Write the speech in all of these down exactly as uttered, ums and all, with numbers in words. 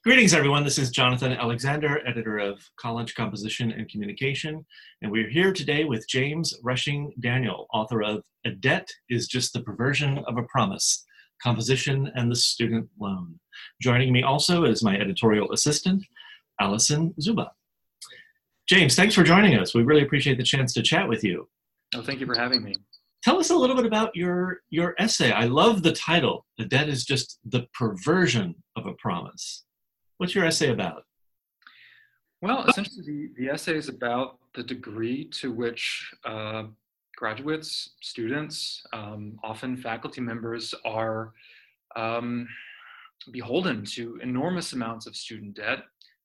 Greetings, everyone. This is Jonathan Alexander, editor of College Composition and Communication, and we're here today with James Rushing Daniel, author of A Debt is Just the Perversion of a Promise, Composition and the Student Loan. Joining me also is my editorial assistant, Allison Zuba. James, thanks for joining us. We really appreciate the chance to chat with you. Oh, thank you for having me. Tell us a little bit about your, your essay. I love the title, A Debt is Just the Perversion of a Promise. What's your essay about? Well, essentially, the, the essay is about the degree to which uh, graduates, students, um, often faculty members are um, beholden to enormous amounts of student debt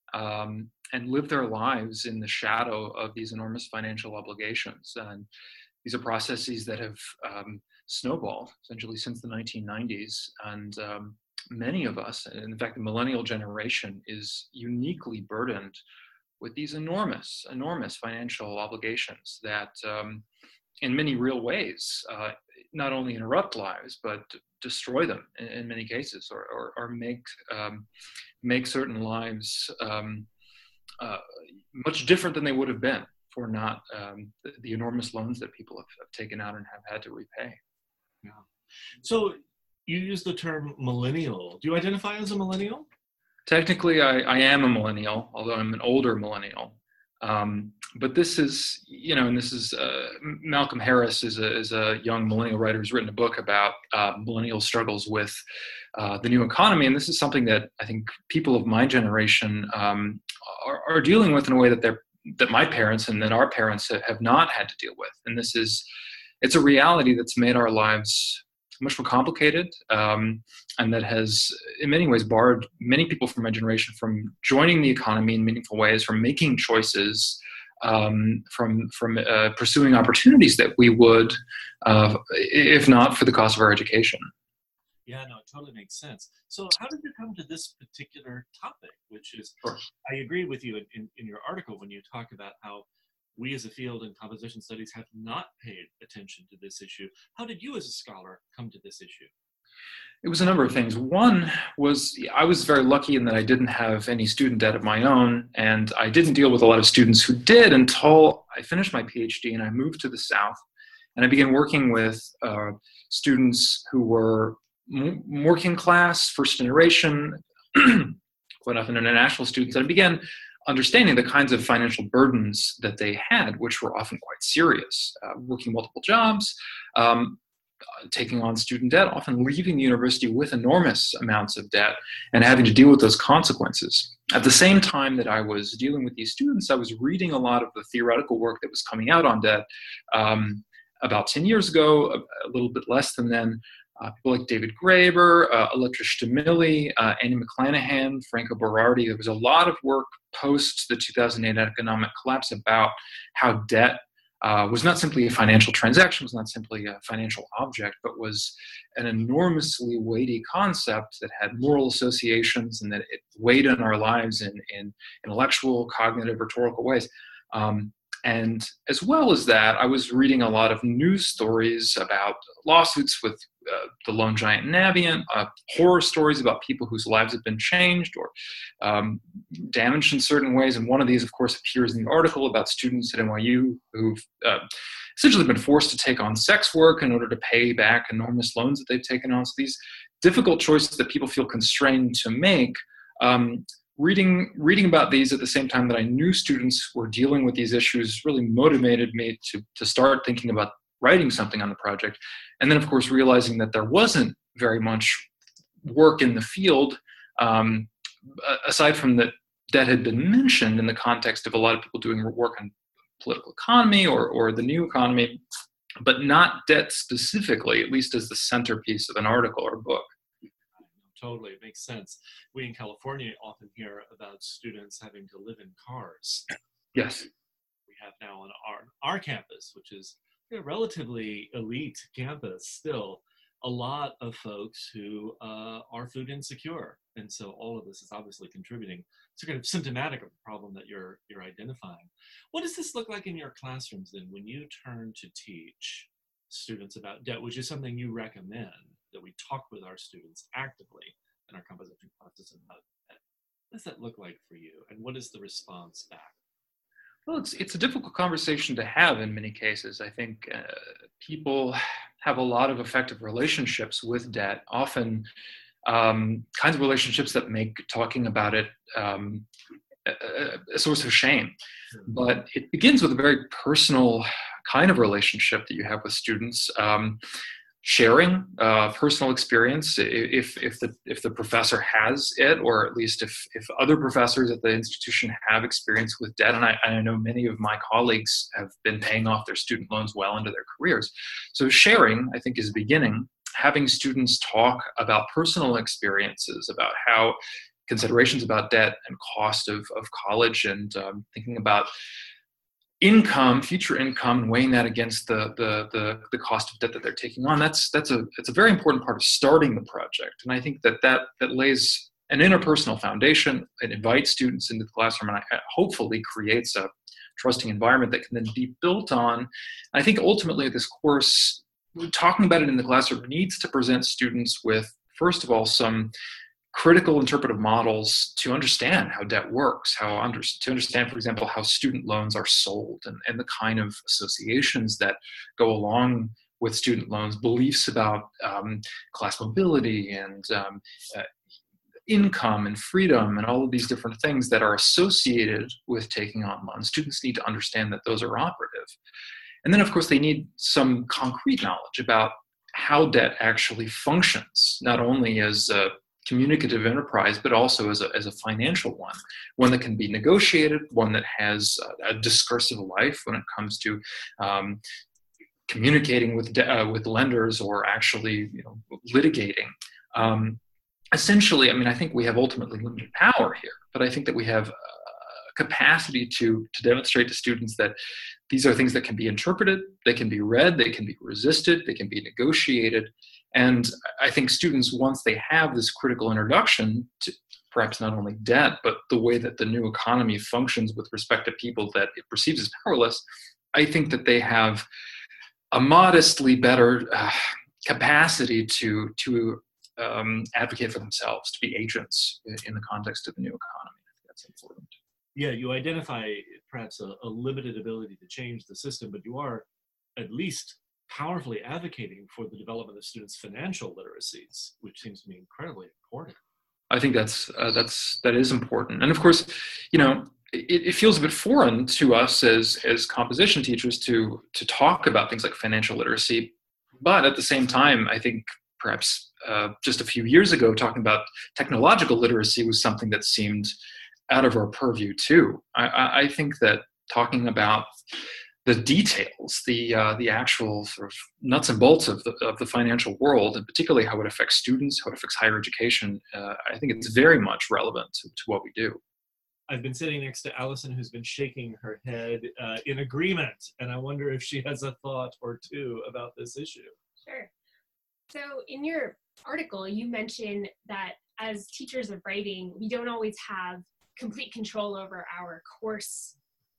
um, and live their lives in the shadow of these enormous financial obligations. And these are processes that have um, snowballed essentially since the nineteen nineties. And um, many of us, and in fact, the millennial generation is uniquely burdened with these enormous, enormous financial obligations that um, in many real ways, uh, not only interrupt lives, but destroy them in, in many cases, or, or, or make, um, make certain lives um, uh, much different than they would have been for not um, the, the enormous loans that people have, have taken out and have had to repay. Yeah. So you use the term millennial. Do you identify as a millennial? Technically, I, I am a millennial, although I'm an older millennial. Um, but this is, you know, and this is, uh, Malcolm Harris is a, is a young millennial writer who's written a book about uh, millennial struggles with uh, the new economy. And this is something that I think people of my generation um, are, are dealing with in a way that they're, that my parents and that our parents have not had to deal with. And this is, it's a reality that's made our lives much more complicated, um, and that has in many ways barred many people from my generation from joining the economy in meaningful ways, from making choices, um, from from uh, pursuing opportunities that we would, uh, if not for the cost of our education. Yeah, no, it totally makes sense. So how did you come to this particular topic, which is, Sure. I agree with you in, in, in your article when you talk about how we as a field in composition studies have not paid attention to this issue. How did you as a scholar come to this issue? It was a number of things. One was I was very lucky in that I didn't have any student debt of my own, and I didn't deal with a lot of students who did until I finished my PhD and I moved to the South. And I began working with uh, students who were m- working class, first generation, quite often international students. And I began understanding the kinds of financial burdens that they had, which were often quite serious, uh, working multiple jobs, um, taking on student debt, often leaving the university with enormous amounts of debt and having to deal with those consequences. At the same time that I was dealing with these students, I was reading a lot of the theoretical work that was coming out on debt. Um, about ten years ago, a, a little bit less than then, Uh, people like David Graeber, uh, Elettra Stimili, uh, Annie McClanahan, Franco Berardi. There was a lot of work post the two thousand eight economic collapse about how debt uh, was not simply a financial transaction, was not simply a financial object, but was an enormously weighty concept that had moral associations and that it weighed in our lives in, in intellectual, cognitive, rhetorical ways. Um, And as well as that, I was reading a lot of news stories about lawsuits with uh, the loan giant Navient, uh, horror stories about people whose lives have been changed or um, damaged in certain ways. And one of these, of course, appears in the article about students at N Y U who've uh, essentially been forced to take on sex work in order to pay back enormous loans that they've taken on. So these difficult choices that people feel constrained to make. Um, Reading, reading about these at the same time that I knew students were dealing with these issues really motivated me to, to start thinking about writing something on the project. And then, of course, realizing that there wasn't very much work in the field, um, aside from that debt had been mentioned in the context of a lot of people doing work on political economy or, or the new economy, but not debt specifically, at least as the centerpiece of an article or book. Totally, it makes sense. We in California often hear about students having to live in cars. Yes. We have now on our, our campus, which is a relatively elite campus still, a lot of folks who uh, are food insecure. And so all of this is obviously contributing. It's kind of symptomatic of the problem that you're, you're identifying. What does this look like in your classrooms then when you turn to teach students about debt, which is something you recommend, that we talk with our students actively in our composition classes about debt? does that look like for you? And what is the response back? Well, it's it's a difficult conversation to have in many cases. I think uh, people have a lot of effective relationships with debt, often um, kinds of relationships that make talking about it um, a, a source of shame. But it begins with a very personal kind of relationship that you have with students. Um, sharing uh, personal experience if if the if the professor has it, or at least if if other professors at the institution have experience with debt. And I, I know many of my colleagues have been paying off their student loans well into their careers. So sharing, I think, is beginning. Having students talk about personal experiences, about how considerations about debt and cost of, of college, and um, thinking about income, future income, and weighing that against the, the the the cost of debt that they're taking on. That's that's a it's a very important part of starting the project. And I think that that that lays an interpersonal foundation. It invites students into the classroom, and I, hopefully creates a trusting environment that can then be built on. I think ultimately this course, talking about it in the classroom, needs to present students with, first of all, some critical interpretive models to understand how debt works, how under, to understand, for example, how student loans are sold, and, and the kind of associations that go along with student loans, beliefs about um, class mobility and um, uh, income and freedom, and all of these different things that are associated with taking on loans. Students need to understand that those are operative. And then, of course, they need some concrete knowledge about how debt actually functions, not only as a communicative enterprise, but also as a, as a financial one, one that can be negotiated, one that has a, a discursive life when it comes to um, communicating with de- uh, with lenders, or actually, you know, litigating. Um, essentially, I mean, I think we have ultimately limited power here, but I think that we have a capacity to to demonstrate to students that these are things that can be interpreted, they can be read, they can be resisted, they can be negotiated. And I think students, once they have this critical introduction to perhaps not only debt, but the way that the new economy functions with respect to people that it perceives as powerless, I think that they have a modestly better uh, capacity to, to um, advocate for themselves, to be agents in the context of the new economy. I think that's important. Yeah, you identify perhaps a, a limited ability to change the system, but you are at least powerfully advocating for the development of students' financial literacies, which seems to me incredibly important. I think that's uh, that's that is important, and of course, you know, it, it feels a bit foreign to us as as composition teachers to to talk about things like financial literacy, but at the same time, I think perhaps uh, just a few years ago, talking about technological literacy was something that seemed out of our purview too. I, I, I think that talking about the details, the uh, the actual sort of nuts and bolts of the of the financial world, and particularly how it affects students, how it affects higher education, uh, I think it's very much relevant to, to what we do. I've been sitting next to Allison, who's been shaking her head uh, in agreement, and I wonder if she has a thought or two about this issue. Sure. So in your article, you mentioned that as teachers of writing, we don't always have complete control over our course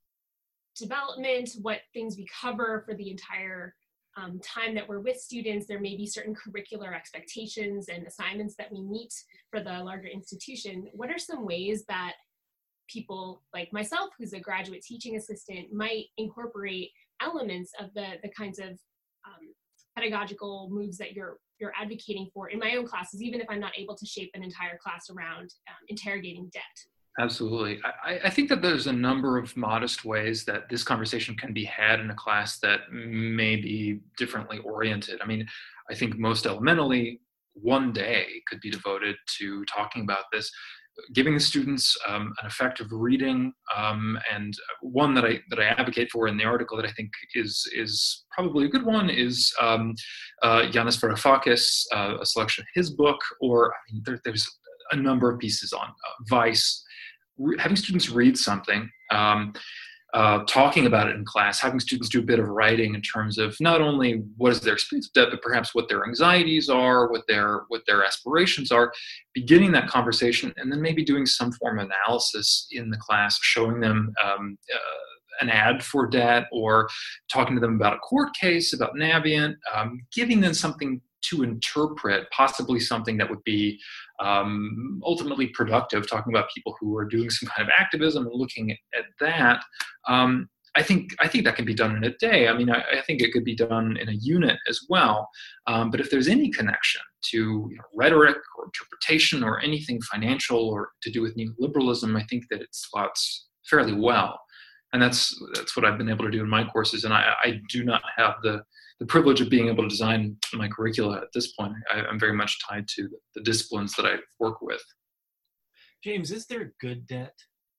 development, what things we cover for the entire um, time that we're with students. There may be certain curricular expectations and assignments that we meet for the larger institution. What are some ways that people like myself, who's a graduate teaching assistant, might incorporate elements of the, the kinds of um, pedagogical moves that you're you're advocating for in my own classes, even if I'm not able to shape an entire class around um, interrogating debt? Absolutely. I, I think that there's a number of modest ways that this conversation can be had in a class that may be differently oriented. I mean, I think most elementally, one day could be devoted to talking about this, giving the students um, an effective reading, um, and one that I that I advocate for in the article that I think is is probably a good one is um, uh, Yanis Varoufakis, uh, a selection of his book, or I mean, there, there's a number of pieces on uh, Vice. Re- having students read something, um, uh, talking about it in class, having students do a bit of writing in terms of not only what is their experience with debt, but perhaps what their anxieties are, what their what their aspirations are, beginning that conversation, and then maybe doing some form of analysis in the class, showing them um, uh, an ad for debt, or talking to them about a court case, about Navient, um, giving them something to interpret, possibly something that would be um, ultimately productive, talking about people who are doing some kind of activism and looking at, at that. Um, I think I think that can be done in a day. I mean, I, I think it could be done in a unit as well. Um, but if there's any connection to you know, rhetoric or interpretation or anything financial or to do with neoliberalism, I think that it slots fairly well. And that's that's what I've been able to do in my courses. And I, I do not have the the privilege of being able to design my curricula at this point. I, I'm very much tied to the disciplines that I work with. James, is there good debt?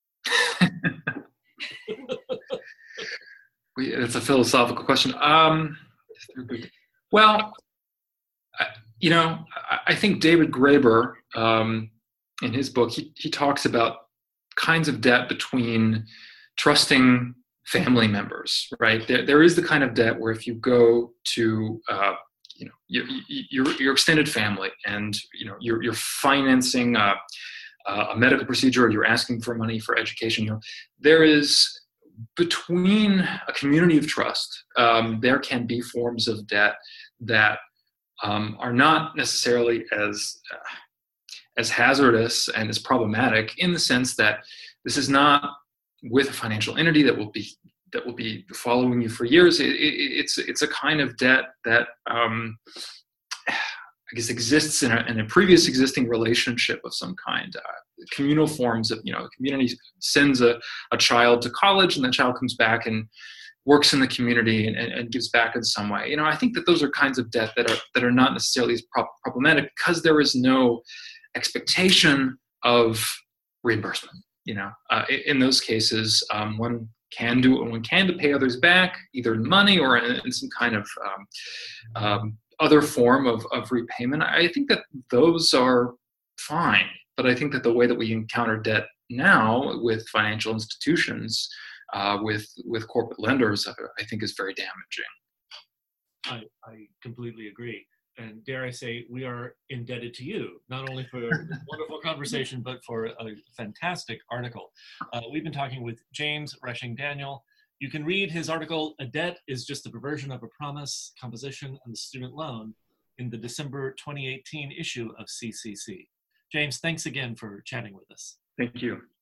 It's a philosophical question. Um, well, you know, I think David Graeber, um, in his book, he, he talks about kinds of debt between trusting family members, right? There, there is the kind of debt where if you go to, uh, you know, your, your, your extended family and, you know, you're, you're financing a, a medical procedure or you're asking for money for education, you know, there is, between a community of trust, um, there can be forms of debt that um, are not necessarily as uh, as hazardous and as problematic, in the sense that this is not with a financial entity that will be that will be following you for years. It, it, it's it's a kind of debt that um, I guess exists in a, in a previous existing relationship of some kind. Uh, communal forms of, you know, community sends a, a child to college and the child comes back and works in the community and, and, and gives back in some way. You know, I think that those are kinds of debt that are that are not necessarily as pro- problematic because there is no expectation of reimbursement. You know, uh, in, in those cases, um, one can do what one can to pay others back, either in money or in, in some kind of um, um, other form of, of repayment. I think that those are fine. But I think that the way that we encounter debt now with financial institutions, uh, with with corporate lenders, I think is very damaging. I, I completely agree. And dare I say, we are indebted to you, not only for a wonderful conversation, but for a fantastic article. Uh, we've been talking with James Rushing Daniel. You can read his article, A Debt is Just the Perversion of a Promise, Composition and the Student Loan, in the December twenty eighteen issue of C C C. James, thanks again for chatting with us. Thank you.